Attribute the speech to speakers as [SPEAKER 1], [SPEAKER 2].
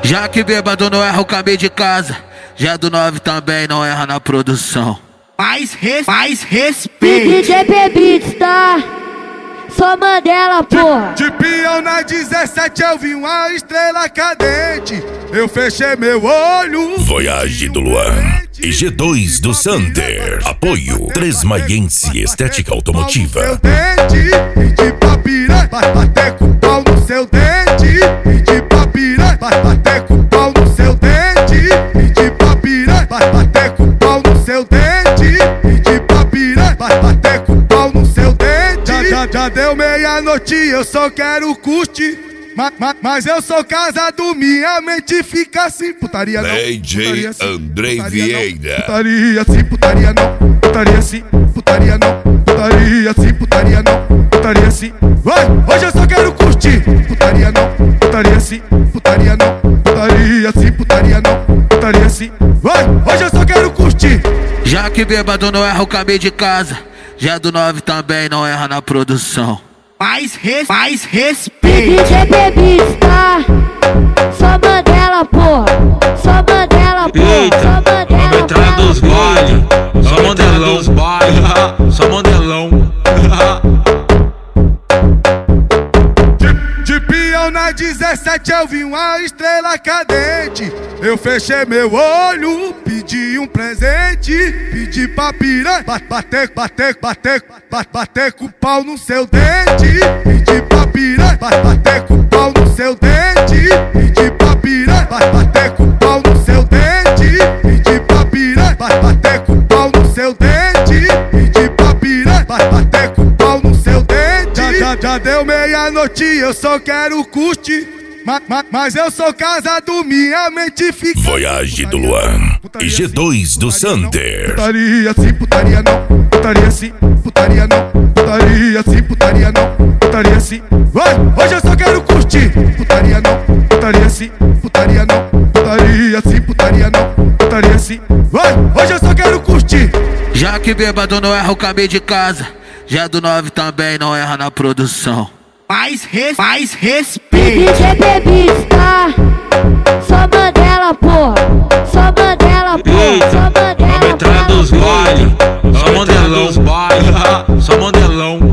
[SPEAKER 1] Já que bêbado não erra o caminho de casa, já do 9 também não erra na produção.
[SPEAKER 2] Mais respeito.
[SPEAKER 3] DJ Bebitos, tá? Só Mandela, porra.
[SPEAKER 4] De peão na 17 eu vi uma estrela cadente. Eu fechei meu olho.
[SPEAKER 5] Voyage do Luan e G2 do Sander. Apoio Tresmaiense Estética Automotiva.
[SPEAKER 4] Seu dente, pedi pra piranha, bater com pau no seu dente. Pedi pra piranha, bater com pau no seu dente. Pedi pra piranha, bater com pau no seu dente. Pedi pra piranha, bater com pau no seu dente. Já deu meia-noite, eu só quero curtir. Mas eu sou casado, minha mente fica assim. Putaria não,
[SPEAKER 5] DJ
[SPEAKER 4] putaria sim,
[SPEAKER 5] André
[SPEAKER 4] putaria
[SPEAKER 5] Vieira.
[SPEAKER 4] não, putaria sim, putaria não, putaria sim, putaria não, putaria sim, putaria não, putaria sim. Vai, hoje eu só quero curtir. Putaria não, putaria sim, putaria não, putaria sim, putaria não, putaria sim. Vai, hoje eu só quero curtir.
[SPEAKER 1] Já que bêbado não erra o caminho de casa, já do 9 também não erra na produção.
[SPEAKER 2] Mais respeito.
[SPEAKER 3] DJ Bebitos, tá? Só Mandela, porra. Só Mandela, porra. Só Mandela,
[SPEAKER 6] a metralha dos bailes. Só Mandelão. Só Mandelão.
[SPEAKER 4] De peão na 17 eu vi uma estrela cadente. Eu fechei meu olho, pedi um presente. Pedi pra piranha, bater com pau no seu dente. Pedi pra piranha, bater com pau no seu dente. Pedi pra piranha, bater com pau no seu dente. Pedi pra piranha, bater com pau no seu dente. Pedi pra piranha, bater com pau no seu dente. Já deu meia-noite, eu só quero curtir. Mas eu sou casado, minha mente fica.
[SPEAKER 5] Voyage do Luan e G2 do Sander.
[SPEAKER 4] Putaria sim, putaria não, putaria sim, putaria não, putaria sim, putaria não, putaria sim. Vai, hoje eu só quero curtir. Putaria não, putaria sim, putaria não, putaria sim, putaria não, putaria sim. Vai, hoje eu só quero curtir.
[SPEAKER 1] Já que bêbado não erra o caminho de casa, já do 9 também não erra na produção.
[SPEAKER 2] Mais respeito.
[SPEAKER 3] DJ Bebitos, tá? Só Mandela, porra. Só Mandela, porra. Só Mandela,
[SPEAKER 6] A metralha dos bailes. Só Mandelão. Só Mandelão.